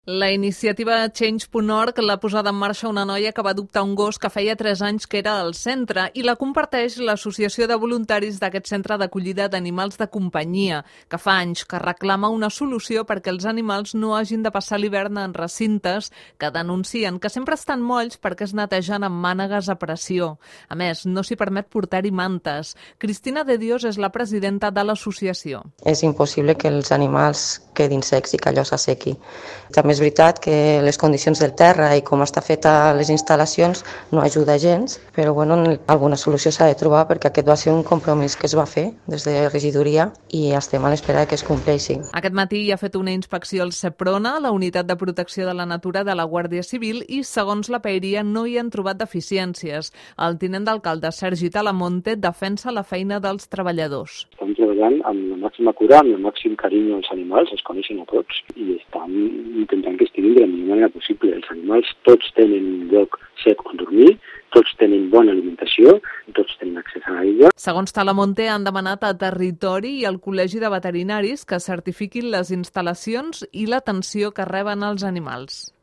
La iniciativa Change.org l'ha posada en marxa una noia que va adoptar un gos que feia 3 anys que era al centre i la comparteix l'Associació de Voluntaris d'aquest centre d'acollida d'animals de companyia, que fa anys que reclama una solució perquè els animals no hagin de passar l'hivern en recintes que denuncien que sempre estan molls perquè es netegen amb mànegues a pressió. A més, no s'hi permet portar-hi mantes. Cristina de Dios és la presidenta de l'associació. És impossible que els animals quedin secs i que allò s'assequi. També és veritat que les condicions del terra i com està feta les instal·lacions no ajuda gens, però alguna solució s'ha de trobar perquè aquest va ser un compromís que es va fer des de regidoria i estem a l'espera que es compleixi. Aquest matí hi ha fet una inspecció al Seprona, la Unitat de Protecció de la Natura de la Guàrdia Civil, i segons la paeria no hi han trobat deficiències. El tinent d'alcalde Sergi Talamonte defensa la feina dels treballadors. Estan treballant amb la màxima cura, amb el màxim carinyo als animals, els coneixen a tots i estan intentant que estiguin de la millor manera possible. Els animals tots tenen un lloc sec on dormir, tots tenen bona alimentació, tots tenen accés a l'aigua. Segons Talamonte, han demanat a Territori i al Col·legi de Veterinaris que certifiquin les instal·lacions i l'atenció que reben els animals.